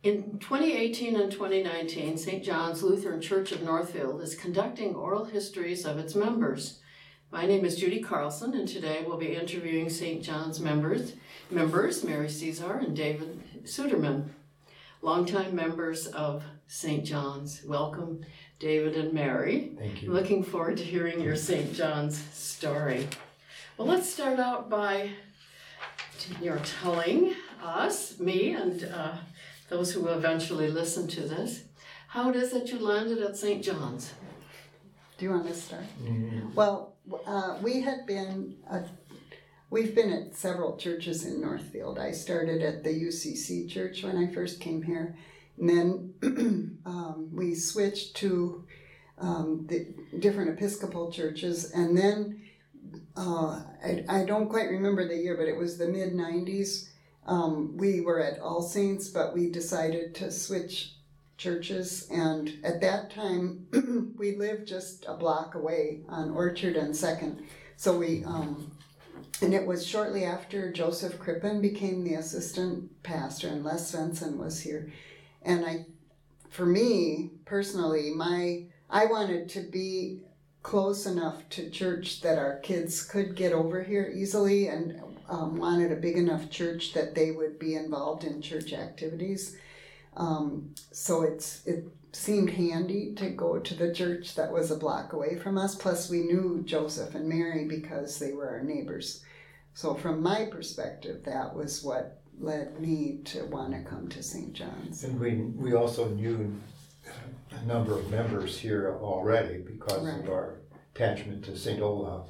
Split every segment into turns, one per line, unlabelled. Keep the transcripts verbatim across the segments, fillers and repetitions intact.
In twenty eighteen and twenty nineteen, Saint John's Lutheran Church of Northfield is conducting oral histories of its members. My name is Judy Carlson, and today we'll be interviewing Saint John's members, members Mary Caesar and David Suderman, longtime members of Saint John's. Welcome, David and Mary.
Thank you.
Looking forward to hearing your Saint John's story. Well, let's start out by your telling us, me, and uh, those who will eventually listen to this, how it is that you landed at Saint John's.
Do you want to start?
Mm-hmm.
Well, uh, we had been, uh, we've been at several churches in Northfield. I started at the U C C church when I first came here. And then um, we switched to um, the different Episcopal churches. And then, uh, I, I don't quite remember the year, but it was the mid nineties. Um, we were at All Saints, but we decided to switch churches, and at that time we lived just a block away on Orchard and Second. So we, um, and it was shortly after Joseph Crippen became the assistant pastor and Les Svensson was here. And I, for me personally, my I wanted to be close enough to church that our kids could get over here easily, and um, wanted a big enough church that they would be involved in church activities. Um, so it's it seemed handy to go to the church that was a block away from us. Plus we knew Joseph and Mary because they were our neighbors. So from my perspective, that was what led me to want to come to Saint John's.
And we we also knew a number of members here already because
Right.
of our attachment to Saint Olaf.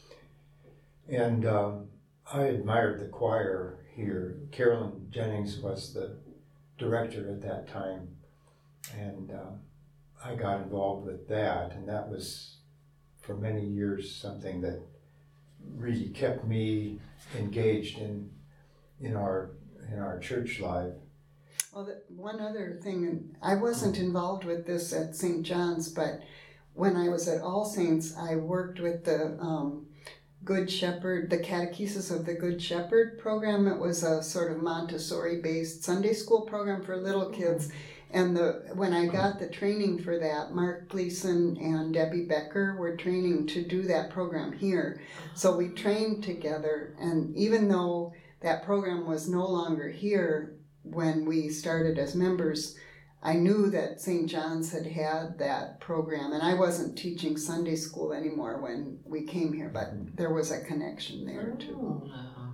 And um, I admired the choir here. Carolyn Jennings was the director at that time, and uh, I got involved with that, and that was for many years something that really kept me engaged in in our in our church life.
Well, the, one other thing, and I wasn't involved with this at Saint John's, but when I was at All Saints, I worked with the um, Good Shepherd, the Catechesis of the Good Shepherd program. It was a sort of Montessori-based Sunday school program for little kids. And the when I got the training for that, Mark Gleason and Debbie Becker were training to do that program here. So we trained together, and even though that program was no longer here when we started as members, I knew that Saint John's had had that program, and I wasn't teaching Sunday school anymore when we came here, but there was a connection there too.
Oh.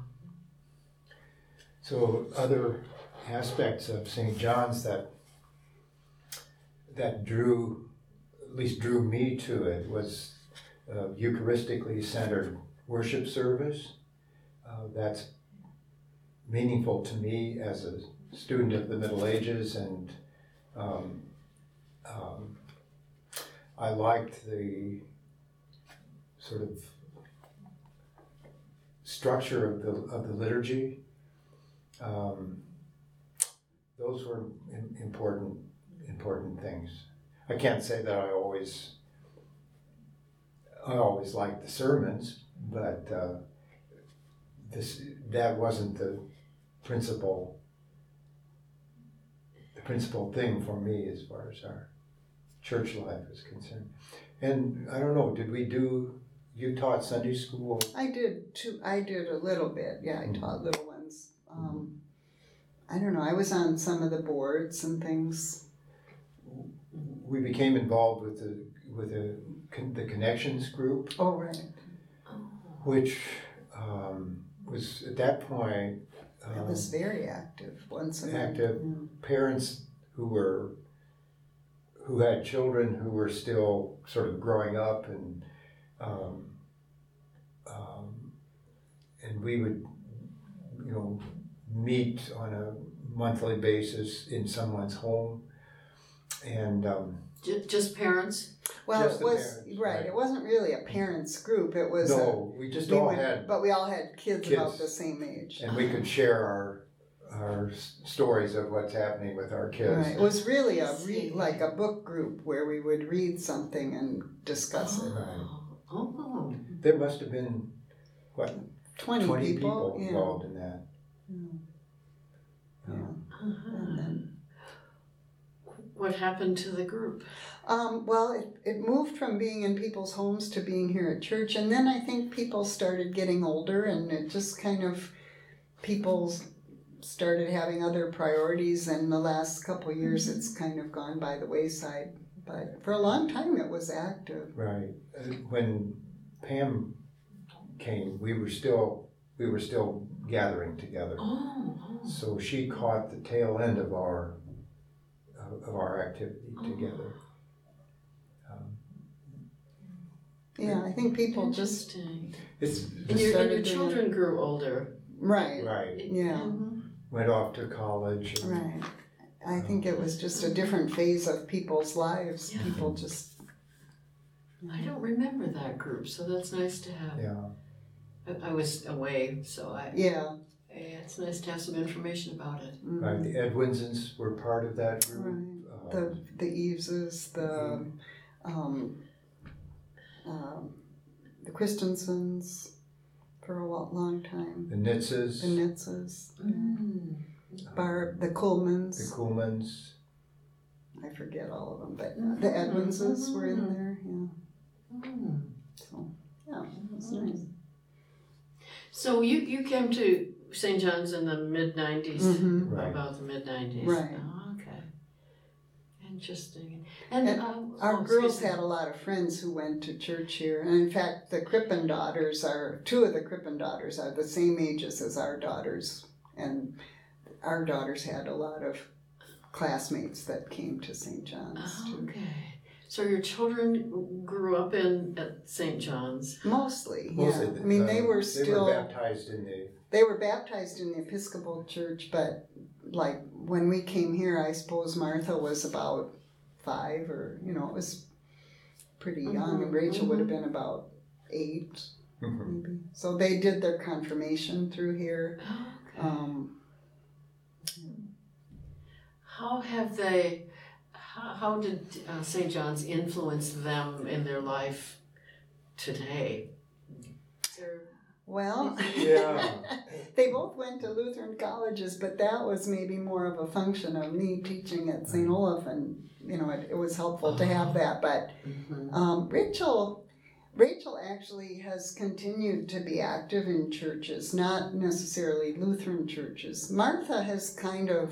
So other aspects of Saint John's that that drew, at least drew me to it, was uh, Eucharistically centered worship service. Uh, that's meaningful to me as a student of the Middle Ages, and um, um, I liked the sort of structure of the of the liturgy. Um, those were in, important important things. I can't say that I always I always liked the sermons, but uh, this that wasn't the principal the principal thing for me as far as our church life is concerned. And I don't know, did we do? You taught Sunday school?
I did too. I did a little bit. Yeah, I taught little ones. Um, I don't know. I was on some of the boards and things.
We became involved with the with the the Connections group.
Oh, right.
Which um, was at that point.
It
Um,
was very active once a month.
active
Mm.
parents who were who had children who were still sort of growing up, and um, um, and we would, you know, meet on a monthly basis in someone's home, and um,
J- just parents?
Well,
Just
it
the
was
parents,
right.
right.
It wasn't really a parents group. It was
no, we
a,
just
we
all
would-
had,
but we all had kids,
kids.
about the same age.
and we could share our our s- stories of what's happening with our kids.
Right. It was really a
I
re-
see.
like a book group where we would read something and discuss it.
Oh. Oh.
There must have been what
Twenty,
twenty
people,
people
yeah.
involved in that.
Yeah.
Yeah.
Yeah. And then
what happened to the group?
Um, well, it, it moved from being in people's homes to being here at church, and then I think people started getting older, and it just kind of, people started having other priorities, and the last couple of years it's kind of gone by the wayside. But for a long time it was active.
Right. When Pam came, we were still we were still gathering together.
Oh, oh.
So she caught the tail end of our uh, of our activity
Oh.
together. Um,
Yeah, I think people just
Interesting.
it's
And your, and your
started doing
children grew older.
right,
right.
yeah,
Mhm.
Went off to college. And,
right. I think it was just a different phase of people's lives.
Yeah.
People just
I don't remember that group, so that's nice to have.
Yeah.
I, I was away, so I.
yeah,
Yeah, it's nice to have some information about it.
mhm,
Right. The Edwinsons were part of that group.
right.
Um,
The the Eveses, the um, um, the Christensens for a lo- long time.
the Nitzes,
The Nitzes,
Mm.
Barb, the
the
Coolmans.
Kuhlmans.
I forget all of them, but the Edwinses were in there. Yeah,
Mm.
so yeah, it was nice.
So you, you came to Saint John's in the mid nineties,
Mhm.
Right.
about the mid nineties.
Right.
Oh, okay. Interesting. And,
And
um,
Our
oh,
girls
excuse me.
had a lot of friends who went to church here, and in fact, the Crippen daughters are two of the Crippen daughters are the same ages as our daughters, and our daughters had a lot of classmates that came to Saint John's
Oh,
too.
okay. So your children grew up in at Saint John's.
Mostly,
Mostly,
yeah. I mean, they
uh,
were still
They were baptized in the.
they were baptized in the Episcopal Church, but like when we came here, I suppose Martha was about five, or you know, it was pretty young, and
Mhm,
Rachel would have
mhm.
been about eight.
Mhm.
Maybe. So they did their confirmation through here.
Oh, okay.
Um,
How have they, how, how did uh, Saint John's influence them in their life today? Is there-
well,
Yeah.
they both went to Lutheran colleges, but that was maybe more of a function of me teaching at Saint Olaf, and you know, it, it was helpful to have that. But
Mhm.
um, Rachel, Rachel actually has continued to be active in churches, not necessarily Lutheran churches. Martha has kind of.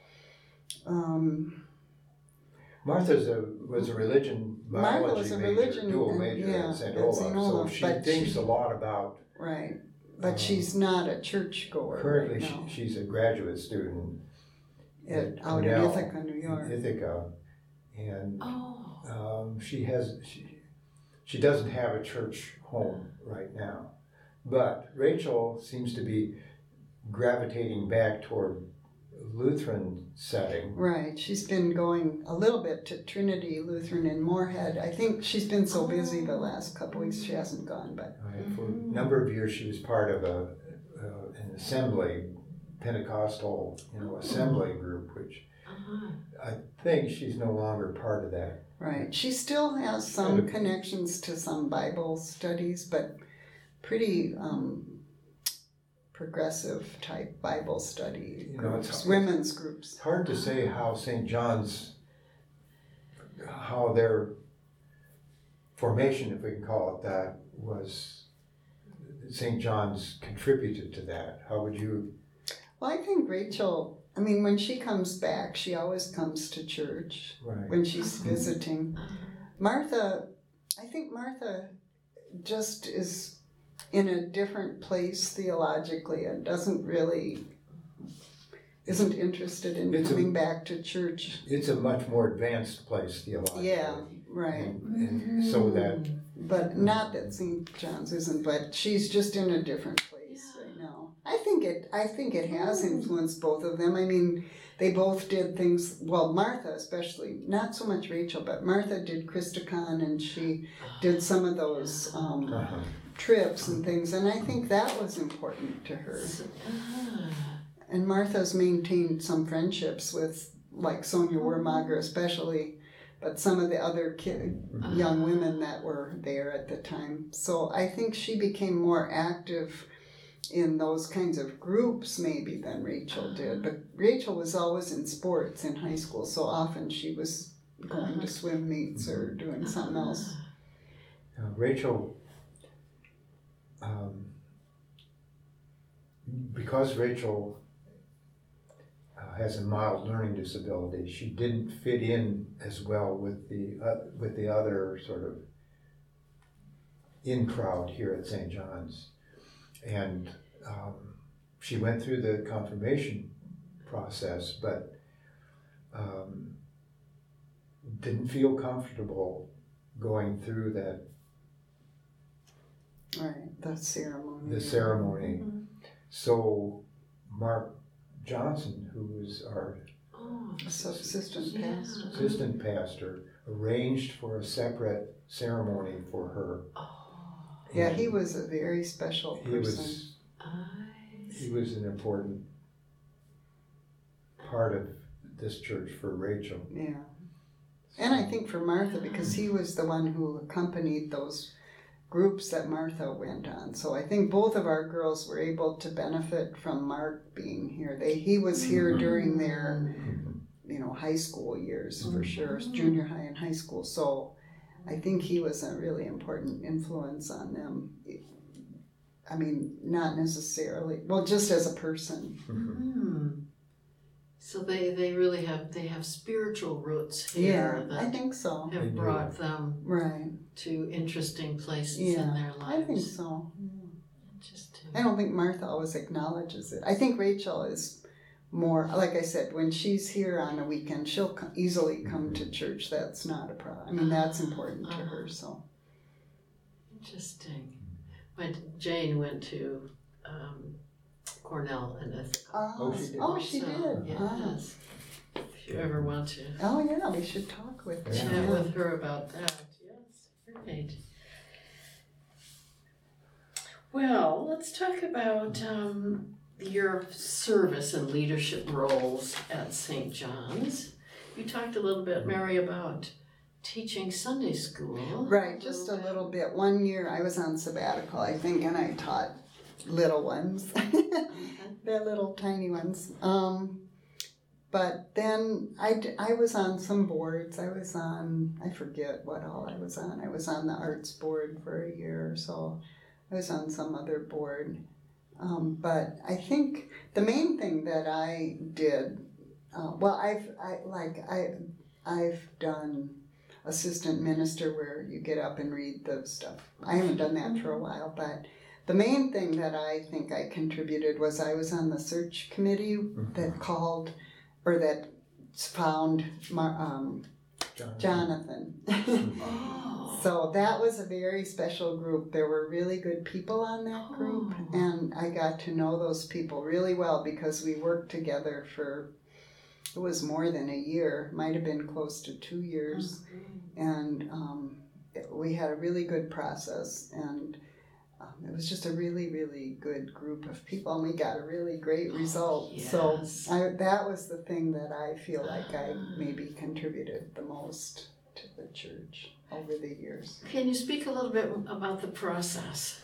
Um,
Martha's a was a religion
Martha
biology
was a
major,
religion,
dual
and-
major
yeah,
at Saint
at
Olaf,
Saint
so
Olaf,
she
but
thinks
she-
a lot about.
right, but
Uh,
she's not a churchgoer
Currently,
right
she,
now.
she's a graduate student
At, out in
Cornell,
Ithaca, New York.
in Ithaca, and
Oh,
um, she has she, she doesn't have a church home right now, but Rachel seems to be gravitating back toward Lutheran setting.
Right, she's been going a little bit to Trinity Lutheran in Moorhead. I think she's been so busy the last couple weeks she hasn't gone, but
Right? For a
Mhm.
number of years, she was part of a uh, an assembly, Pentecostal, you know, assembly group, which
uh-huh.
I think she's no longer part of that.
right. She still has some
And-
connections to some Bible studies, but pretty um, progressive type Bible study
You know, it's-
groups, women's groups.
It's hard to say how Saint John's, how their formation, if we can call it that, was, Saint John's contributed to that. How would you?
Well, I think Rachel, I mean, when she comes back, she always comes to church
Right.
when she's
Mm-hmm.
visiting. Martha, I think Martha just is in a different place theologically and doesn't really, isn't interested in
It's a-
coming back to church.
It's a much more advanced place theologically.
Yeah, right.
And, and so that,
But not that Saint John's isn't, but she's just in a different place
Yeah.
right now. I think it I think it has influenced both of them. I mean, they both did things, well, Martha especially, not so much Rachel, but Martha did Christicon, and she did some of those um,
uh-huh.
trips and things, and I think that was important to her.
Ah.
And Martha's maintained some friendships with, like Sonia Wermager especially, but some of the other ki- young women that were there at the time. So I think she became more active in those kinds of groups maybe than Rachel did. But Rachel was always in sports in high school, so often she was going to swim meets or doing something else.
Uh, Rachel, um, because Rachel uh, has a mild learning disability, she didn't fit in as well with the uh, with the other sort of in crowd here at Saint John's, and um, she went through the confirmation process, but um, didn't feel comfortable going through that
Right, the ceremony.
the ceremony. Mm-hmm. So Mark Johnson, who was our
Oh,
assistant
yeah.
pastor.
assistant pastor, arranged for a separate ceremony for her.
Oh,
Yeah, he was a very special
He
person.
was
I
he was an important part of this church for Rachel.
Yeah. And I think for Martha, because he was the one who accompanied those groups that Martha went on. So I think both of our girls were able to benefit from Mark being here. They he was here during their, you know, high school years for sure, junior high and high school. So I think he was a really important influence on them. I mean, not necessarily, well, just as a person.
Hmm. So they, they really have they have spiritual roots here
Yeah, I
that
think so.
They
have
do.
brought them
Right.
to interesting places
Yeah,
in their lives.
I think so.
Interesting.
I don't think Martha always acknowledges it. I think Rachel is more, like I said, when she's here on a weekend, she'll co- easily come to church. That's not a problem. I mean, that's important to her, so.
Interesting. My Jane went to um, Cornell and Ithaca.
Oh, she did.
Oh, she
So,
did. Ah.
yes. If you ever want to
Oh, yeah, we should talk with her.
Yeah.
chat with her about that. Yes, great. Well, let's talk about um, your service and leadership roles at Saint John's. You talked a little bit, Mary, about teaching Sunday school.
Right, just a little bit. One year I was on sabbatical, I think, and I taught little ones. They're little tiny ones. Um, but then I, d- I was on some boards. I was on, I forget what all I was on. I was on the arts board for a year or so. I was on some other board. Um, but I think the main thing that I did, uh, well, I've, I, like, I, I've done assistant minister where you get up and read the stuff. I haven't done that for a while, but the main thing that I think I contributed was I was on the search committee that called, or that found Mar- um,
Jonathan.
Jonathan.
Oh.
So that was a very special group. There were really good people on that group,
Oh.
and I got to know those people really well because we worked together for, it was more than a year, might have been close to two years. And um, it, we had a really good process, and um, it was just a really, really good group of people, and we got a really great result.
yes.
So I, that was the thing that I feel like I maybe contributed the most to the church over the years.
Can you speak a little bit about the process?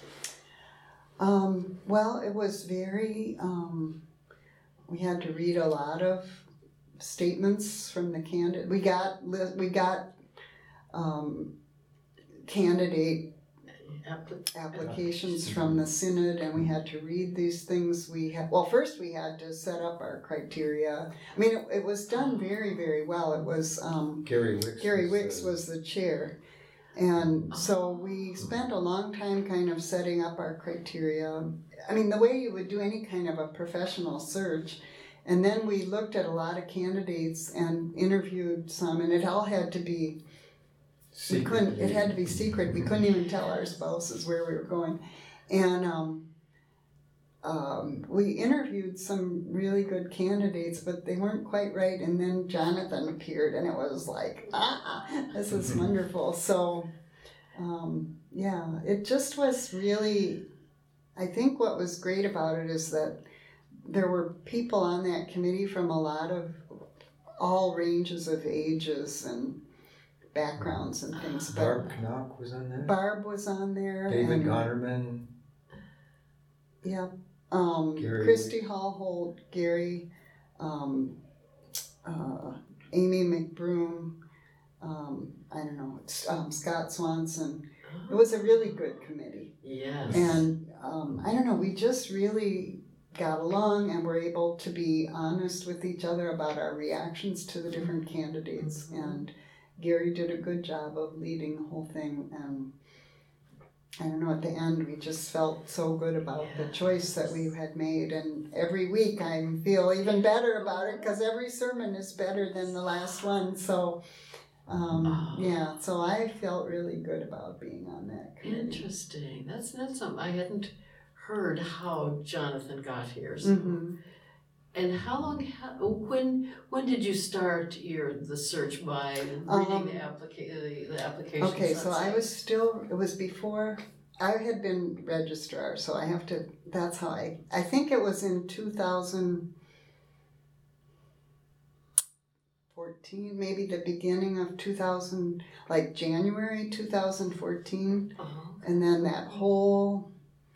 Um, well, it was very, um, we had to read a lot of statements from the candidate. We got, li- we got um, candidate
Appli-
applications from the synod, and we had to read these things. We had, well, first we had to set up our criteria. I mean, it, it was done very, very well. It was, um,
Gary Wicks.
Gary
was,
Wicks
uh,
was the chair. And so we spent a long time kind of setting up our criteria. I mean, the way you would do any kind of a professional search. And then we looked at a lot of candidates and interviewed some, and it all had to be, we couldn't, it had to be secret. We couldn't even tell our spouses where we were going. And um, um, we interviewed some really good candidates, but they weren't quite right. And then Jonathan appeared, and it was like, ah, this is wonderful. So, um, yeah, it just was really, I think what was great about it is that there were people on that committee from a lot of, all ranges of ages and backgrounds and things. But
Barb Knock was on there.
Barb was on there.
David
and,
Gonnerman.
Yeah, Um,
Gary.
Christy Hallhold, Gary, um, uh, Amy McBroom, um, I don't know, um, Scott Swanson. It was a really good committee.
Yes.
And um, I don't know, we just really got along and were able to be honest with each other about our reactions to the different candidates.
Mm-hmm.
And Gary did a good job of leading the whole thing. And I don't know, at the end we just felt so good about
yes.
the choice that we had made. And every week I feel even better about it because every sermon is better than the last one. So um,
oh.
yeah, so I felt really good about being on that committee.
Interesting. That's not something I hadn't heard how Jonathan got here. So.
Mm-hmm.
And how long? How, when when did you start your the search by reading
Um,
the applica- the, the application?
Okay, so I was still. It was before I had been registrar, so I have to. That's how I. I think it was in two thousand fourteen, maybe the beginning of two thousand, like January two thousand fourteen,
Uh-huh.
and then that whole.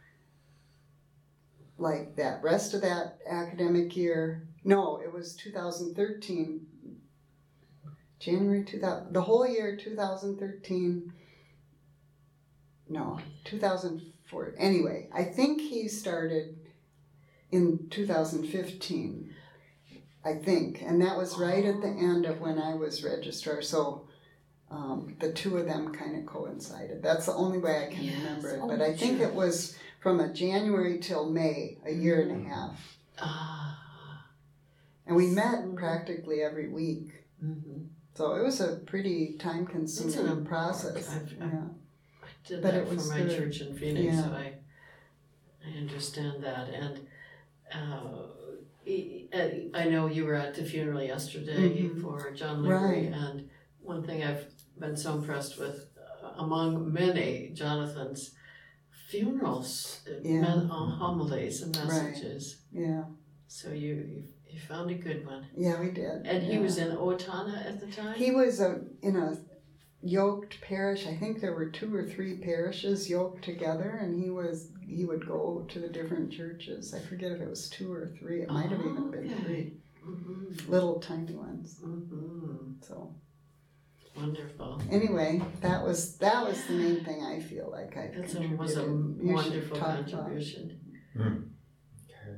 Like that rest of that academic year, no, it was two thousand thirteen, January two thousand, the whole year two thousand thirteen, no, two thousand four, anyway, I think he started in two thousand fifteen, I think, and that was right at the end of when I was registrar, so um, the two of them kind of coincided. That's the only way I can
Yes.
remember it,
Oh,
but I think
sure.
it was from a January till May, a year and a half.
Ah.
And we met
Mhm.
practically every week.
Mm-hmm.
So it was a pretty time consuming
important-
process.
I've- I've-
yeah.
I did
But
that
it
for
was
my
good.
church in Phoenix,
Yeah.
so I I understand that. And uh, I- I I know you were at the funeral yesterday
Mhm.
for John Leary,
Right.
and one thing I've been so impressed with, uh, among many Jonathan's funerals, uh,
Yeah.
men- uh, homilies and
Right.
messages.
Yeah.
So you, you you found a good one.
Yeah, we did.
And he
yeah.
was in Owatonna at the time?
He was a, in a yoked parish. I think there were two or three parishes yoked together, and he was he would go to the different churches. I forget if it was two or three. It might have even been
Okay.
three.
Mm-hmm.
Little tiny ones.
Mm-hmm.
So
Wonderful.
anyway, that was that was the main thing I feel like I
That
contributed.
was a
You should
wonderful
talk about-
contribution.
Okay.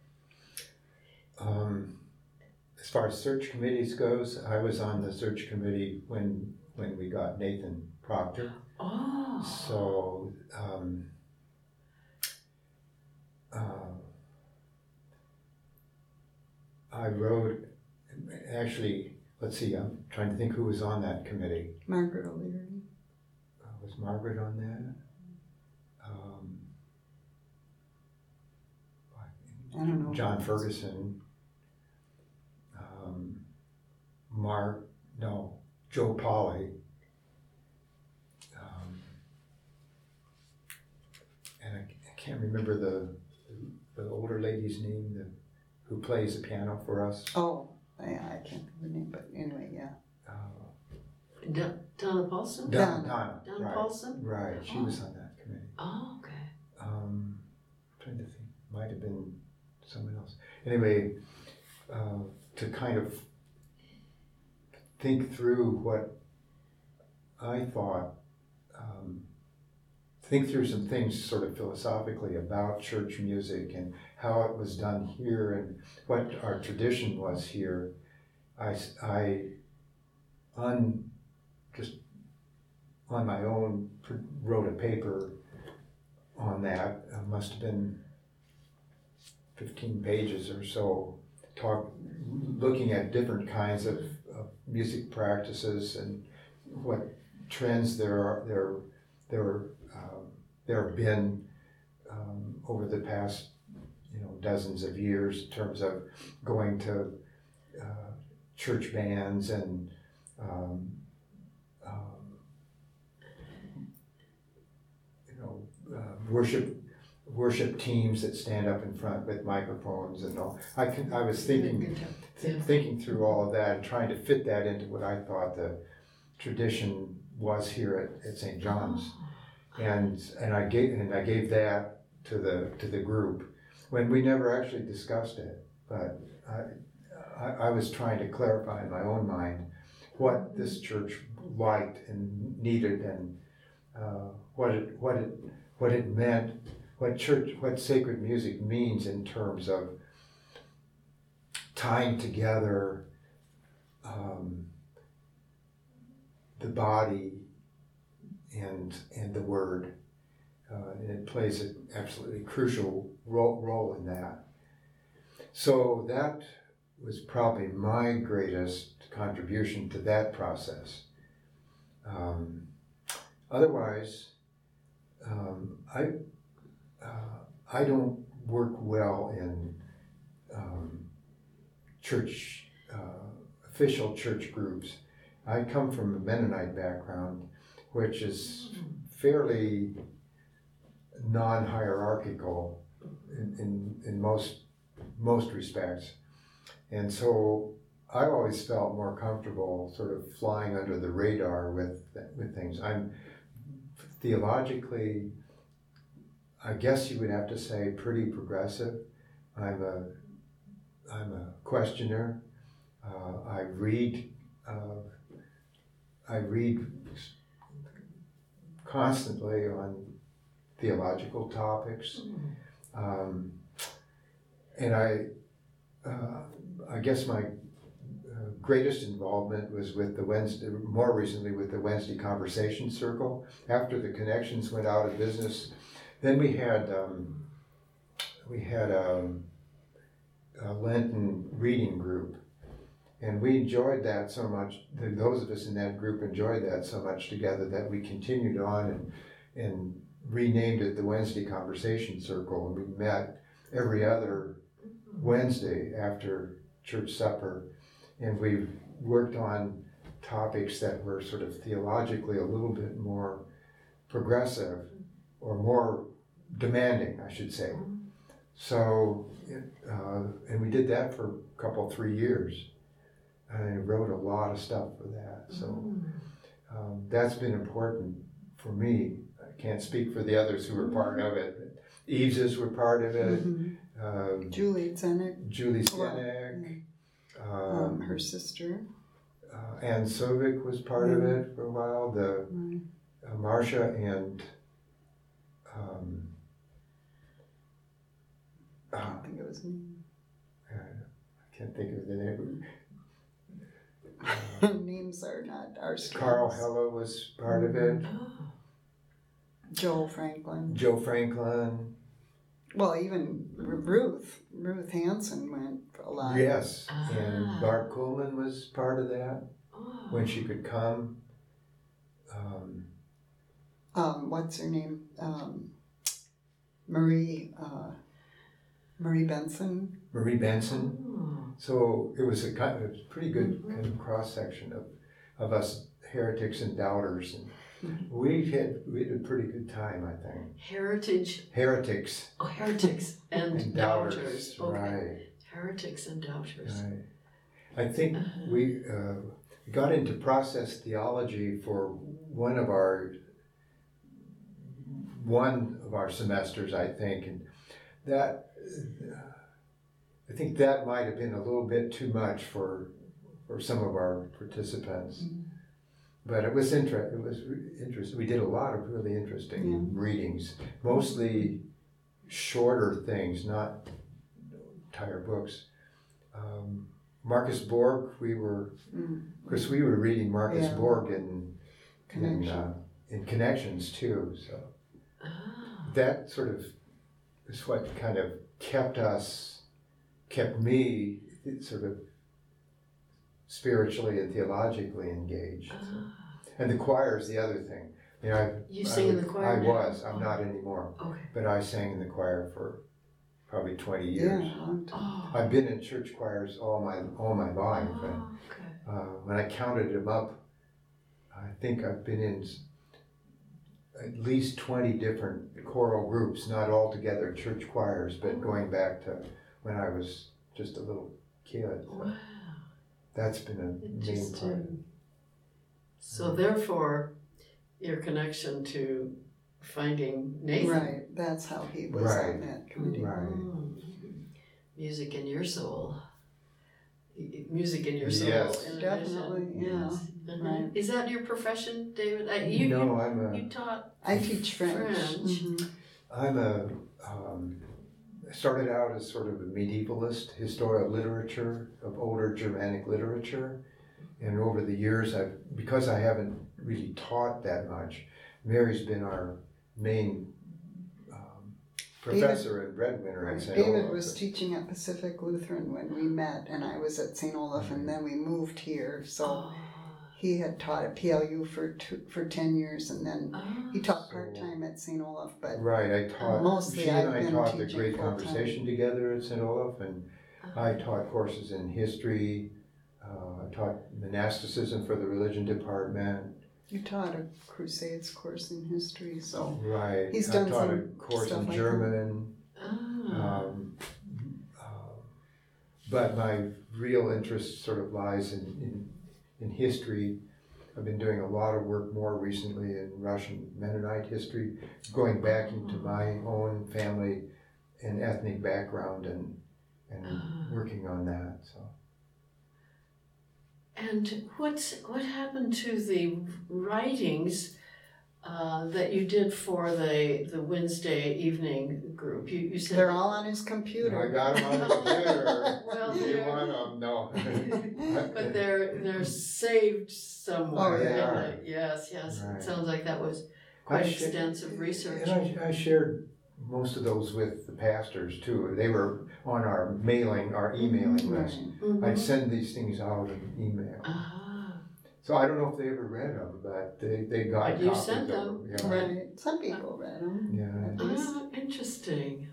Um, as far as search committees goes, I was on the search committee when when we got Nathan Proctor.
Oh.
So um, uh, I wrote, actually, let's see, I'm trying to think who was on that committee.
Margaret O'Leary.
Uh, was Margaret on that? Um,
I don't know.
John Ferguson. Um, Mark, no, Joe Polly. Um, and I, I can't remember the, the older lady's name the, who plays the piano for us.
Oh, yeah, I can't remember her name, but anyway, yeah.
Uh,
Don- Donna Paulson?
Donna,
Donna.
Donna,
Donna
right,
Paulson?
right. She
Oh.
was on that committee.
Oh, okay.
Um, trying to think, might have been someone else. Anyway, uh, to kind of think through what I thought, um, think through some things sort of philosophically about church music and how it was done here and what our tradition was here. I, I un, just on my own wrote a paper on that. It must have been fifteen pages or so, talk, looking at different kinds of, of music practices and what trends there are there there um, there have been um, over the past you know dozens of years in terms of going to uh, church bands and um, um, you know uh, worship. worship teams that stand up in front with microphones and all. I can, I was thinking, th- thinking through all of that and trying to fit that into what I thought the tradition was here at, at Saint John's, and and I gave and I gave that to the to the group. when we never actually discussed it, but I, I, I was trying to clarify in my own mind what this church liked and needed, and uh, what it what it what it meant, what church what sacred music means in terms of tying together um, the body and and the word, uh, and it plays an absolutely crucial role, role in that. So that was probably my greatest contribution to that process. Um, otherwise, um, I uh, I don't work well in um, church uh, official church groups. I come from a Mennonite background, which is fairly non-hierarchical in, in, in most most respects. And so I always felt more comfortable sort of flying under the radar with with things. I'm theologically, I guess you would have to say, pretty progressive. I'm a I'm a questioner. Uh, I read uh, I read constantly on theological topics, um, and I uh, I guess my uh, greatest involvement was with the Wednesday, more recently with the Wednesday Conversation Circle. After the Connections went out of business, then we had um, we had a, a Lenten reading group, and we enjoyed that so much. Those of us in that group enjoyed that so much together that we continued on and and renamed it the Wednesday Conversation Circle, and we met every other Wednesday after church supper, and we worked on topics that were sort of theologically a little bit more progressive or more demanding, I should say. So, it, uh, and we did that for a couple, three years. And I wrote a lot of stuff for that. So um, that's been important for me. I can't speak for the others who were part of it. But Eveses were part of it.
Mm-hmm.
Um,
Julie Zenek.
Julie Zenek.
Well,
um,
um, her sister.
Uh, Ann Sovic was part mm-hmm. of it for a while. The
Right.
uh, Marcia and um,
I
uh,
can't think of his name.
uh, I can't think of the name.
Uh, Names are not our strengths.
Carl Hella was part
mm-hmm.
of it.
Joel Franklin.
Joe Franklin.
Well, even Ruth. Ruth Hansen went for a lot.
Yes,
Ah.
and Barb Kuhlman was part of that
Oh.
when she could come. Um,
Um, what's her name? Um, Marie. Uh, Marie Benson.
Marie Benson.
Oh.
So it was a kind of a pretty good kind of cross section of, of us heretics and doubters, and
Mm-hmm.
we had we had a pretty good time, I think.
Heritage,
Heretics
oh, heretics and,
and
doubters.
doubters,
Okay.
right?
Heretics and doubters.
Right. I think
Uh-huh.
we uh, got into process theology for one of our one of our semesters, I think, and that uh, I think that might have been a little bit too much for for some of our participants.
Mm-hmm.
But it was inter- It was interesting. We did a lot of really interesting
Yeah.
readings, mostly shorter things, not entire books. Um, Marcus Borg, we were,
Mm.
of course, we were reading Marcus
Yeah.
Borg in
Connection.
in, uh, in Connections too. So
Ah.
that sort of is what kind of kept us, kept me sort of spiritually and theologically engaged.
Ah.
And the choir is the other thing. You know, I,
You sing
I,
in the choir
I
now?
was. I'm not anymore.
Okay.
But I sang in the choir for probably twenty
Yeah,
years.
a long time.
Oh.
I've been in church choirs all my all my life, and
Oh, okay.
uh, when I counted them up, I think I've been in s- at least twenty different choral groups, not all together church choirs, but going back to when I was just a little kid. So
Wow.
that's been a main part.
Interesting. So therefore, your connection to finding Nathan.
Right, that's how he was
Right.
on that committee.
Right.
Mm. Music in your soul. Y- Music in your soul.
Yes.
in
Definitely,
addition.
yeah.
Yes. Uh-huh.
Right.
Is that your profession, David? I, you,
no, I'm a
you, you taught.
I teach French.
French.
Mhm.
I'm a um, started out as sort of a medievalist, historian of literature, of older Germanic literature, and over the years, I've because I haven't really taught that much. Mary's been our main um, professor and breadwinner at Saint
David
Olaf.
was teaching at Pacific Lutheran when we met, and I was at Saint Olaf, and then we moved here. So
Oh.
he had taught at P L U for two, for ten years, and then
Oh.
he taught
So-
part time at Saint Olaf. But
Right, I taught.
Mostly
she and
I've
I
been
taught the
teaching
Great
full-time.
Conversation together at Saint Olaf, and I taught courses in history. Uh, I taught monasticism for the religion department.
you taught a Crusades course in history, so
Right.
He's
I
done
taught a
some
course
stuff
in
like
German.
Ah.
Um, uh, but my real interest sort of lies in, in, in history. I've been doing a lot of work more recently in Russian Mennonite history, going back into my own family and ethnic background and and
Ah.
working on that. So
And what's what happened to the writings uh, that you did for the the Wednesday evening group? You you said
they're all on his
I
computer.
got them on the computer.
Well,
Do you
they're-
want them? No.
but they're they're saved somewhere.
Oh,
they
and
are.
I- yes, yes. It
Right.
sounds like that was
I
quite
sh-
extensive research.
And I, I shared most of those with the pastors too. They were on our mailing, our emailing
Right.
list.
Mhm.
I'd send these things out in email.
Ah,
So I don't know if they ever read them, but they, they got
But you
copies
sent
of
them.
Yeah.
Right. Some people read them.
Yeah.
At least.
ah, interesting.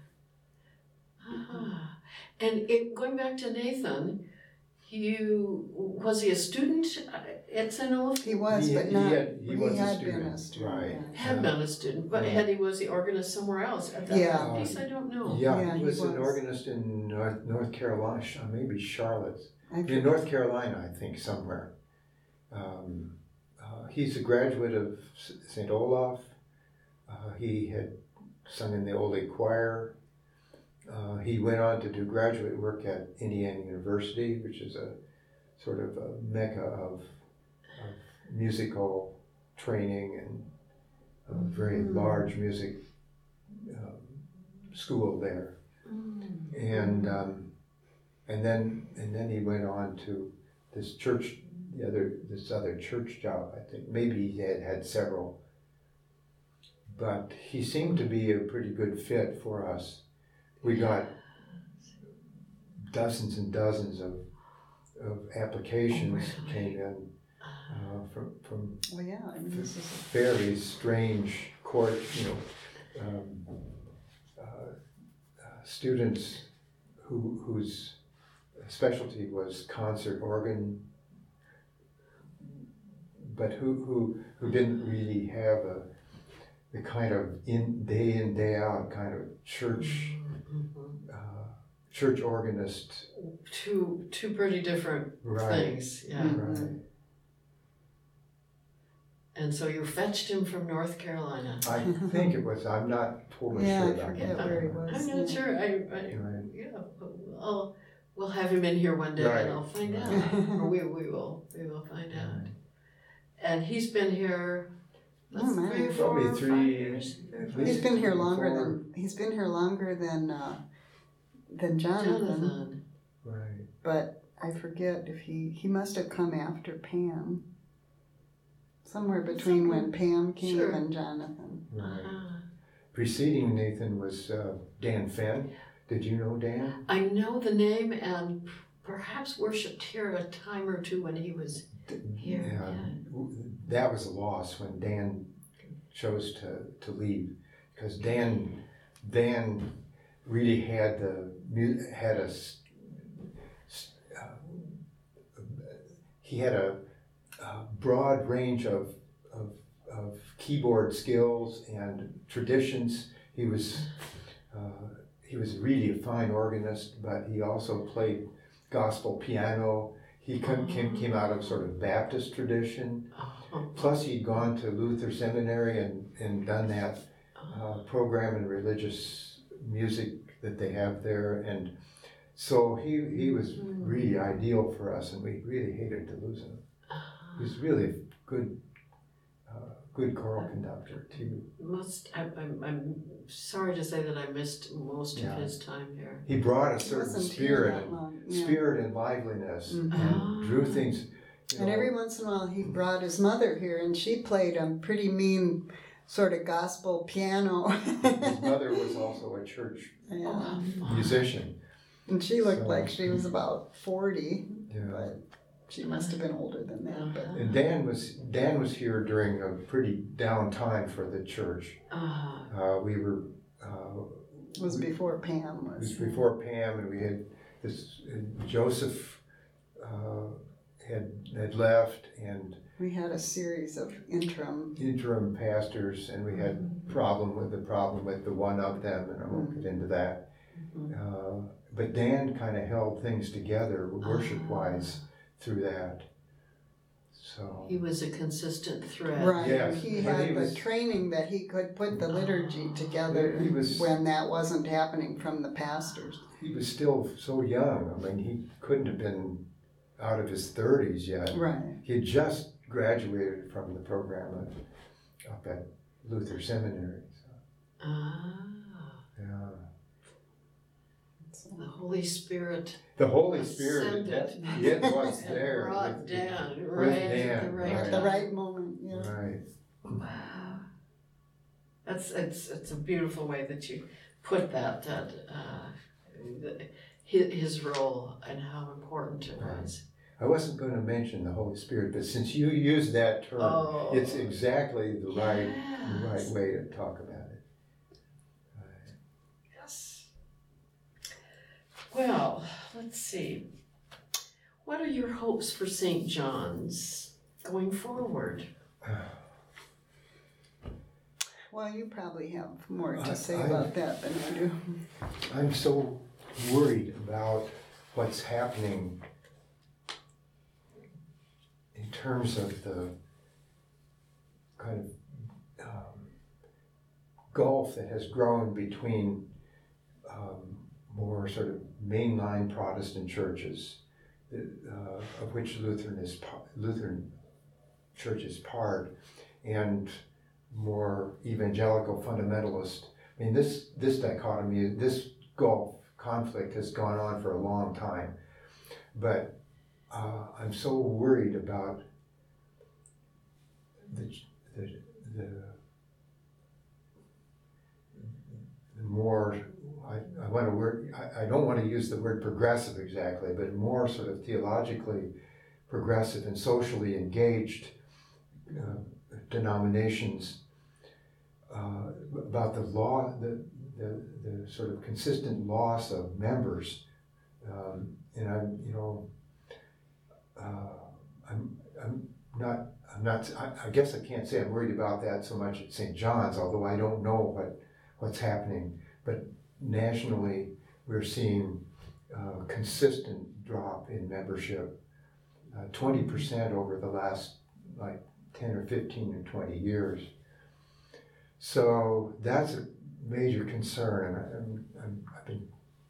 Ah. And it, going back to Nathan, you was he a student at Saint Olaf?
He was,
He-
but
he
not.
had- he was a
had
student,
been a student.
right.
yeah.
Had been a student, but
Yeah.
had he was the organist somewhere else at that
Yeah.
piece? I don't know.
Yeah,
Yeah,
he
he
was an
was.
organist in North, North Carolina, Sh- maybe Charlotte.
I
In North Carolina, I think, somewhere. Um, uh, he's a graduate of Saint Olaf. Uh, he had sung in the Old Choir. Uh, he went on to do graduate work at Indiana University, which is a sort of a mecca of, of musical training and a very
Mm.
large music um, school there.
Mm.
And um, and then and then he went on to this church, the other this other church job. I think maybe he had had several, but he seemed to be a pretty good fit for us. We got dozens and dozens of of applications
Oh, really?
came in uh, from from
Well, yeah. I mean, this is
fairly strange court, you know, um, uh, uh, students who whose specialty was concert organ, but who who who didn't really have a the kind of in day in day out kind of church
Mhm.
uh, church organist.
Two two pretty different
Right.
things. Yeah.
Mhm.
Right.
And so you fetched him from North Carolina.
I think it was. I'm not totally
Yeah,
sure
I
about
forget
that.
where he was.
I'm not
yeah.
sure. I, I
Right.
yeah. I'll, we'll have him in here one day
Right.
and I'll find
Right.
out. Or we we will we will find out. And he's been here.
Oh, man.
three or four
Probably
or five
three-
years. Three or
at
five
He's been here longer
Before-
than he's been here longer than uh, than Jonathan.
Jonathan.
Right.
But I forget if he he must have come after Pam. Somewhere between when Pam came
Sure.
and Jonathan.
Right.
Uh-huh.
Preceding Nathan was uh, Dan Fenn. Did you know Dan?
I know the name and perhaps worshipped here a time or two when he was here.
Yeah,
Yeah.
w- that was a loss when Dan chose to, to leave, because Dan Dan really had the mu- had a s- s- uh, he had a, a broad range of, of of keyboard skills and traditions. He was uh, he was really a fine organist, but he also played gospel piano. He come, came, came out of sort of Baptist tradition.
Oh.
Plus, he'd gone to Luther Seminary and, and done that uh, program and religious music that they have there, and so he he was really ideal for us, and we really hated to lose him. He was really a good uh, good choral conductor too.
Must I, I'm I'm sorry to say that I missed most
Yeah.
of his time here.
He brought a
He
certain
wasn't here
spirit
that
and
long, yeah.
spirit and liveliness,
Mhm.
and drew
Ah.
things. You
And
know,
every once in a while, he brought his mother here, and she played a pretty mean sort of gospel piano.
his mother was also a church
Yeah.
Oh, fun.
musician.
And she looked
So-
like she was about forty,
Yeah.
but she must have been older than that. But
And Dan was Dan was here during a pretty down time for the church.
Ah,
Uh, we were. Uh,
it was before Pam
It was
was.
before Pam, and we had this. Uh, Joseph uh, had had left, and
We had a series of interim.
interim pastors, and we had problem with the problem with the one of them, and I won't get into that.
mhm.
Uh, but Dan kind of held things together worship-wise through that. So
He was a consistent thread.
Right.
Yes,
He
but
had
he
the
was-
training that he could put the liturgy together
He was-
when that wasn't happening from the pastors.
he was still so young. I mean, he couldn't have been out of his thirties yet.
Right.
He had just graduated from the program at, up at Luther Seminary. So,
Ah,
yeah.
the Holy Spirit
The Holy Spirit,
ascended
it, it was
and
there.
brought
with-
Dan
with
right at
Dan,
the right
At the right moment, yeah.
Right.
Wow, that's it's it's a beautiful way that you put that that uh, the- his his role and how important it was.
I wasn't going to mention the Holy Spirit, but since you used that term,
Oh.
it's exactly the right, the right
Yes.
way to talk about it.
Yes. Well, let's see. What are your hopes for Saint John's going forward?
Well, you probably have more
I-
to say
I-
about that than I do.
I'm so worried about what's happening in terms of the kind of um, gulf that has grown between um, more sort of mainline Protestant churches, uh, of which Lutheran is pa- Lutheran Church is part, and more evangelical fundamentalist. I mean, this this dichotomy, this gulf conflict has gone on for a long time, but uh, I'm so worried about the the the, the more I, I want to word I, I don't want to use the word progressive exactly, but more sort of theologically progressive and socially engaged uh, denominations uh, about the law the, the the sort of consistent loss of members, um, and I'm you know uh, I'm I'm not I'm not I, I guess I can't say I'm worried about that so much at Saint John's, although I don't know what what's happening, but nationally we're seeing uh, consistent drop in membership, uh, twenty percent over the last like ten or fifteen or twenty years. So that's a major concern, and I, I'm, I'm, I've been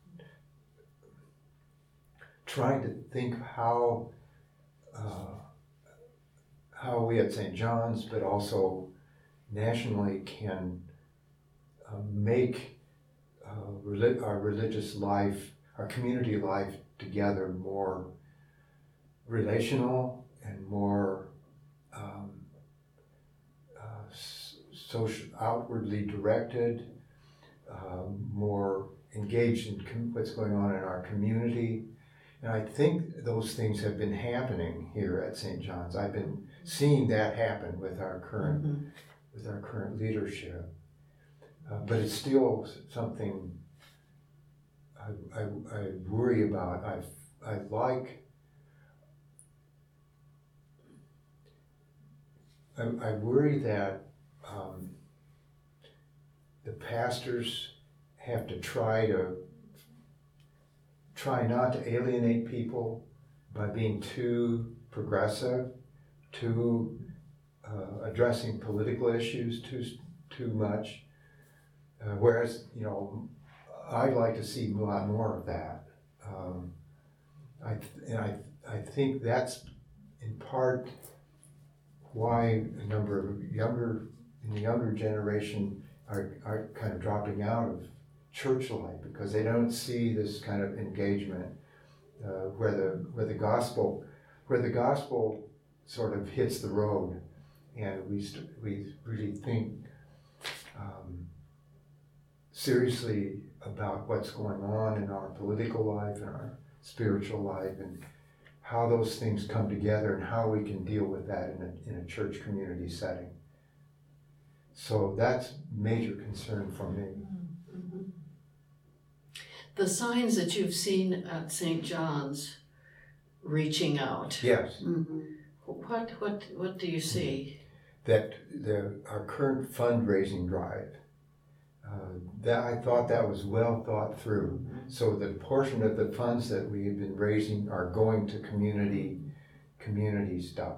trying to think how uh, how we at Saint John's, but also nationally, can uh, make uh, relig- our religious life, our community life together more relational and more um, uh, social, outwardly directed, um, more engaged in com- what's going on in our community. And I think those things have been happening here at Saint John's. I've been seeing that happen with our current
Mhm.
with our current leadership. Uh, but it's still something I, I, I worry about. I I like I, I worry that um, the pastors have to try to try not to alienate people by being too progressive, too uh, addressing political issues too too much, Uh, whereas, you know, I'd like to see a lot more of that. Um, I th- and I I think that's in part why a number of younger in the younger generation are are kind of dropping out of church life because they don't see this kind of engagement uh, where the where the gospel where the gospel sort of hits the road, and we st- we really think um, seriously about what's going on in our political life and our spiritual life, and how those things come together and how we can deal with that in a, in a church community setting. So that's major concern for me.
Mm-hmm. The signs that you've seen at Saint John's reaching out.
Yes.
Mm-hmm.
What what what do you see?
That the our current fundraising drive, uh, that I thought that was well thought through. So the portion of the funds that we have been raising are going to community community stuff.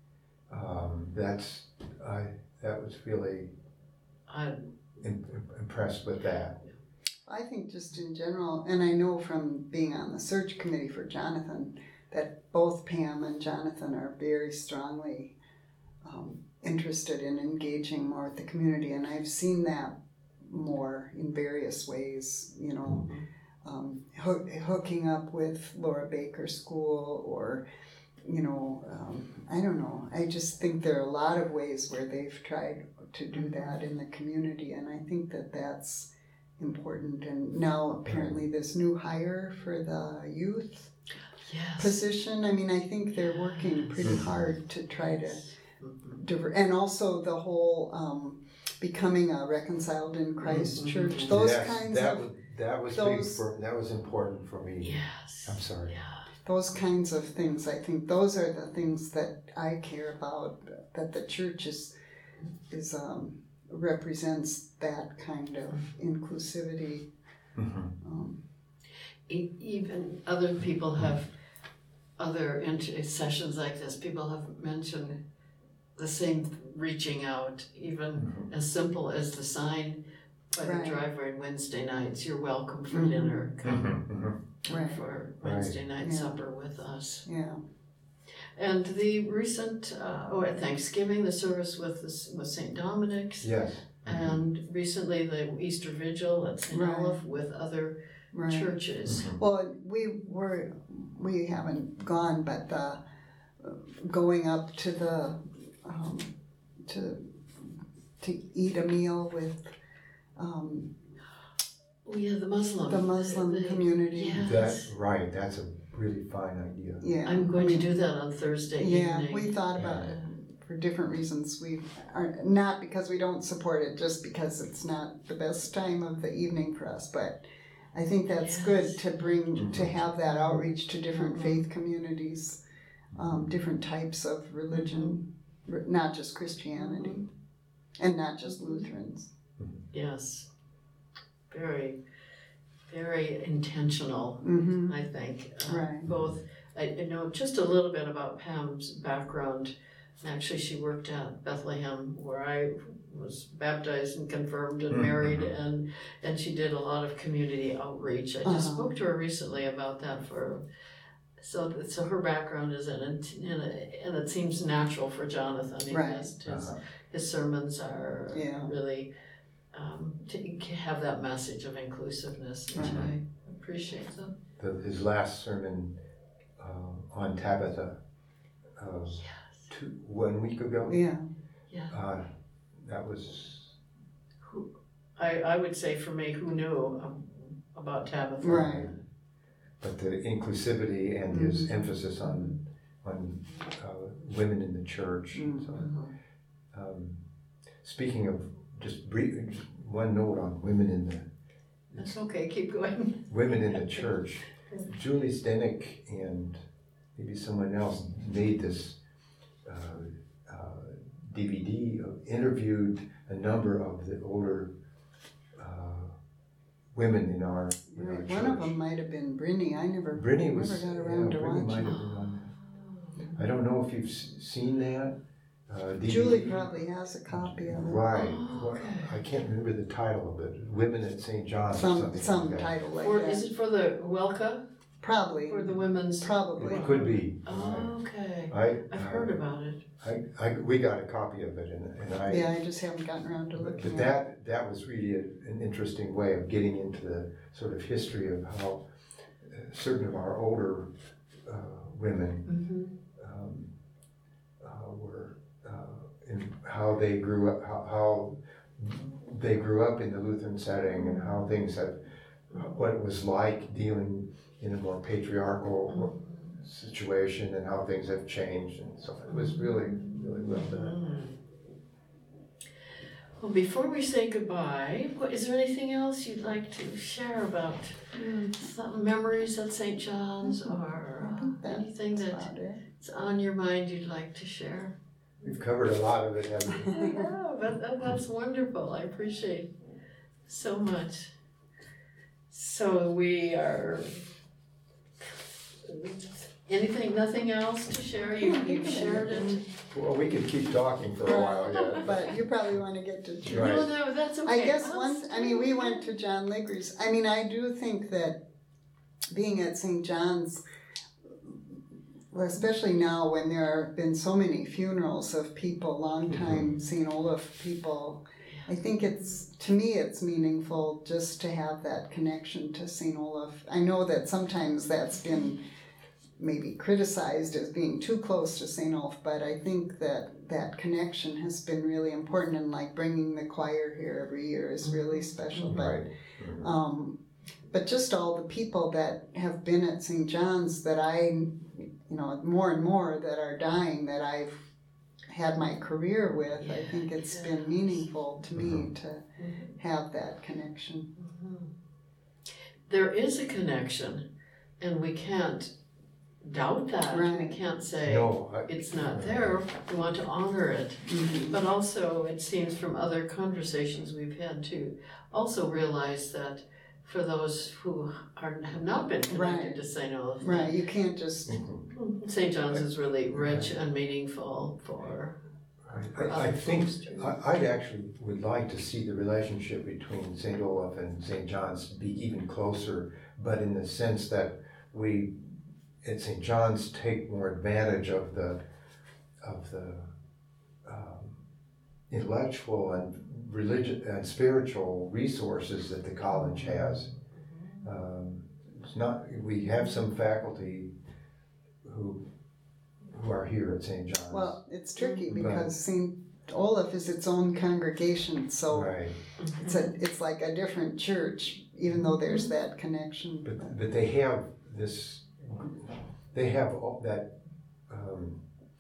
Um, that's I that was really
I'm
im- impressed with that.
I think just in general, and I know from being on the search committee for Jonathan, that both Pam and Jonathan are very strongly um, interested in engaging more with the community, and I've seen that more in various ways, you know, um, hook, hooking up with Laura Baker School, or, you know, um, I don't know, I just think there are a lot of ways where they've tried to do that in the community, and I think that that's important. And now apparently this new hire for the youth
yes.
position, I mean, I think they're working pretty hard to try to, diver- and also the whole um, becoming a reconciled in Christ
Mhm.
church, those
Yes,
kinds
that
of
was, that was big
those-
for, that was important for me.
Yes.
I'm sorry.
Yeah.
those kinds of things. I think those are the things that I care about, that the church is is um, represents that kind of inclusivity.
Mm-hmm.
Um,
E- even other people have other inter- sessions like this. People have mentioned the same reaching out, even
Mm-hmm.
as simple as the sign by
Right.
the driveway on Wednesday nights. You're welcome for
Mhm.
dinner. Come,
Mm-hmm.
come
Right.
for Wednesday night
Yeah.
supper with us.
yeah.
And the recent, uh, oh, at Thanksgiving, the service with the, with Saint Dominic's,
Yes.
and recently the Easter Vigil at Saint
Right.
Olaf with other
Right.
churches.
Mhm.
Well, we were we haven't gone, but the uh, going up to the um, to to eat a meal with um,
Oh yeah, the Muslim.
the Muslim
the-
community.
Yes.
That's right. That's a really fine idea.
Yeah,
I'm going
I mean,
to do that on Thursday
Yeah,
evening.
we thought about it for different reasons. We are not because we don't support it, just because it's not the best time of the evening for us. But I think that's
Yes.
good to bring to
Mhm.
have that outreach to different
Mhm.
faith communities, um, different types of religion, r- not just Christianity, and not just Lutherans.
Yes. Very, very intentional,
Mm-hmm.
I think. Uh,
Right.
Both, I, I know just a little bit about Pam's background. Actually, she worked at Bethlehem, where I was baptized and confirmed and
Mhm.
married, and and she did a lot of community outreach. I just
Uh-huh.
spoke to her recently about that. For so so her background is in it, in it and it seems natural for Jonathan. He
Right.
has his,
Uh-huh.
his sermons are
Yeah.
really um, to have that message of inclusiveness, which
Right.
I appreciate. So
The, his last sermon uh, on Tabitha, uh,
yes,
two, one week ago,
Yeah.
yeah.
uh, that was
Who I I would say for me, who knew um, about Tabitha?
Right.
But the inclusivity and his
Mhm.
emphasis on on uh, women in the church.
Mhm.
So,
Mhm.
um, speaking of just brief, just one note on women in the
That's okay. Keep going.
women in the church. Julie Stenick and maybe someone else made this uh, uh, D V D, uh, interviewed a number of the older uh, women in our, in our
Right.
church.
One of them might have been Brinny. I never,
Brittany was,
never got
yeah,
around to
Brittany might
watching.
have been on that. I don't know if you've s- seen that. uh, D V D.
Julie probably has a copy of it.
Right.
Oh,
Well,
okay.
I can't remember the title of it. Women at Saint John's. or
Some,
something
some
like that.
title like
Or
that.
is it for the Welka?
Probably,
For the women's?
probably.
It could be.
Oh, okay.
I,
I've heard about it.
I, I, we got a copy of it, and, and I.
Yeah, I just haven't gotten around to
But
looking at it.
that, that was really a, an interesting way of getting into the sort of history of how uh, certain of our older uh, women
Mm-hmm.
um, uh, were, uh, and how they grew up, how, how they grew up in the Lutheran setting, and how things have, what it was like dealing in a more patriarchal situation, and how things have changed, and so it was really, really well done.
Well, before we say goodbye, what, is there anything else you'd like to share about some memories at Saint John's, or
I think
uh, anything
that's
that's
about it.
on your mind you'd like to share?
We've covered a lot of it, haven't we?
Yeah, but that, that's wonderful. I appreciate so much. So we are. Anything, nothing else to share? You, you've shared it.
Well, we could keep talking for a while yet.
But you probably want to get to church.
Right.
No, no, that's okay.
I guess
Let's-
once, I mean, we went to John Liggery's. I mean, I do think that being at Saint John's, well, especially now when there have been so many funerals of people, longtime Saint Olaf people, I think it's, to me, it's meaningful just to have that connection to Saint Olaf. I know that sometimes that's been maybe criticized as being too close to Saint Olaf, but I think that that connection has been really important, and like bringing the choir here every year is really special.
Right.
But, um, but just all the people that have been at Saint John's that I, you know, more and more that are dying that I've had my career with, I think it's been meaningful to me to have that connection.
Mhm. There is a connection, and we can't doubt that. We
Right.
can't say
No, I,
it's not there. We want to honor it. But also, it seems from other conversations we've had to also realize that for those who are, have not been connected
Right.
to Saint Olaf,
Right, you can't just,
Saint John's is really rich and meaningful for.
I, I think, I, I'd actually would like to see the relationship between Saint Olaf and Saint John's be even closer, but in the sense that we, at Saint John's, take more advantage of the, of the um, intellectual and religious and spiritual resources that the college has. Um, it's not, we have some faculty who who are here at Saint John's.
well, it's tricky
Right.
because Saint Olaf is its own congregation, so
Right,
it's a, it's like a different church, even though there's that connection.
but, but they have this, they have all that um,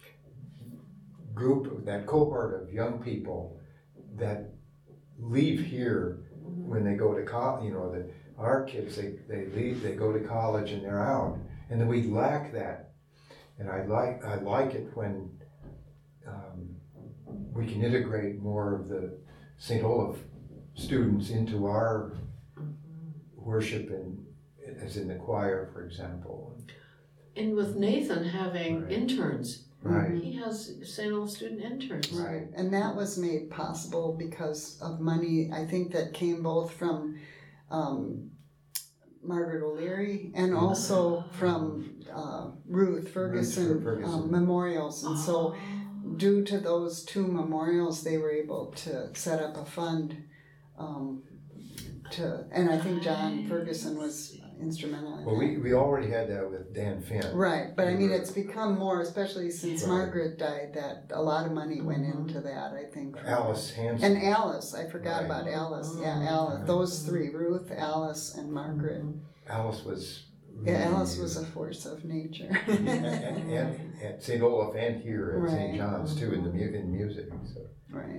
group, that cohort of young people that leave here when they go to college. You know, that our kids, they, they leave, they go to college and they're out, and then we lack that. And I like I like it when um, we can integrate more of the Saint Olaf students into our worship, and as in the choir, for example.
And with Nathan having
Right.
interns,
Right.
he has Saint Olaf student interns.
Right, and that was made possible because of money, I think that came both from um, Margaret O'Leary and also from uh, Ruth Ferguson,
Ferguson.
Um, memorials. And so
Oh.
due to those two memorials, they were able to set up a fund um, to, and I think John Ferguson was instrumental in
Well,
that.
we, we already had that with Dan Finn.
Right, but I mean, it's become more, especially since
Right.
Margaret died, that a lot of money went into that, I think.
Alice Hansen.
And Alice, I forgot
Right.
about Alice. Yeah, Alice. Those three, Ruth, Alice, and Margaret.
Alice was.
Yeah, Alice was a force of nature.
and, and, and at Saint Olaf and here at Saint
Right.
John's too in the mu- in music. So.
Right.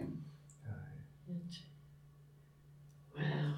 Wow.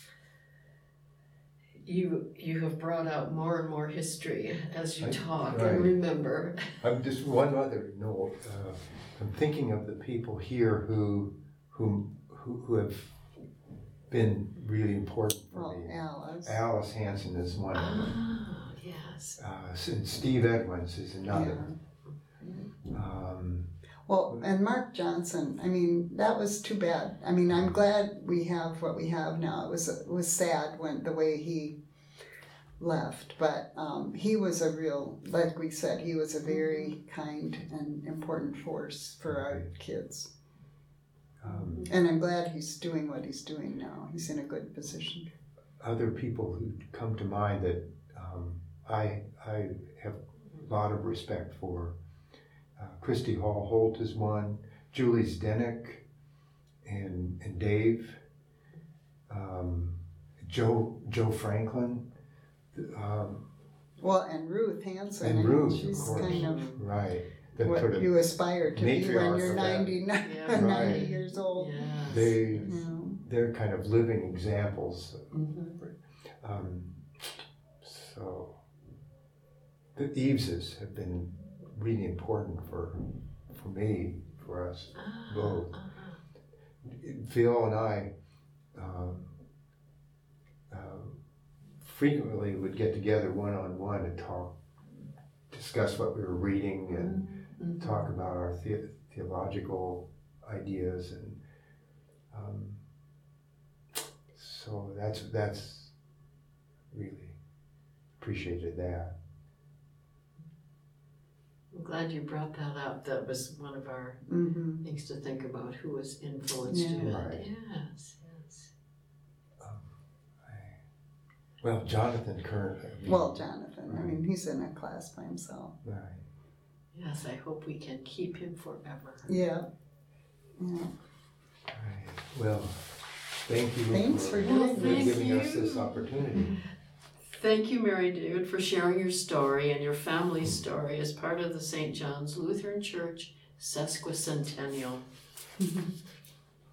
You you have brought out more and more history as you
I-
talk
right.
and remember.
I'm just one other note. Uh, I'm thinking of the people here who who who, who have been really important for
Well,
me.
Alice.
Alice Hansen is one of them.
Ah, yes.
Uh, and Steve Edmonds is another. Um,
Well, and Mark Johnson, I mean, that was too bad. I mean, I'm glad we have what we have now. It was it was sad when the way he left, but um, he was a real, like we said, he was a very kind and important force for our kids.
Um,
And I'm glad he's doing what he's doing now. He's in a good position.
other people who come to mind that um, I I have a lot of respect for. Uh, Christy Hall Holt is one. Julie Zdenek and and Dave. Um, Joe Joe Franklin. Um,
Well, and Ruth Hanson.
and
I mean,
Ruth, of
she's
course.
kind of
Right. The
what
sort of
you aspire to be when
matriarch
you're
of that.
ninety,
Yeah.
ninety
Right.
years old.
Yes.
they
You know.
they're kind of living examples.
Mhm.
Um, so the Eveses have been really important for for me, for us
Ah,
both.
uh-huh.
Phil and I um, uh, frequently would get together one on one and talk, discuss what we were reading, and
Mhm.
talk about our the- theological ideas, and um, so that's that's really appreciated that.
I'm glad you brought that up. That was one of our
Mm-hmm.
things to think about. Who has influenced
Yeah.
you? And
Right.
Yes, yes.
Um, I, well, Jonathan Kern. I mean,
Well, Jonathan, I mean, he's in a class by himself.
right.
Yes, I hope we can keep him forever.
Yeah. Yeah.
Right. Well, thank you.
Thanks for
doing
for
this.
giving
Thank
us
you.
this opportunity.
Thank you, Mary David, for sharing your story and your family's story as part of the Saint John's Lutheran Church sesquicentennial.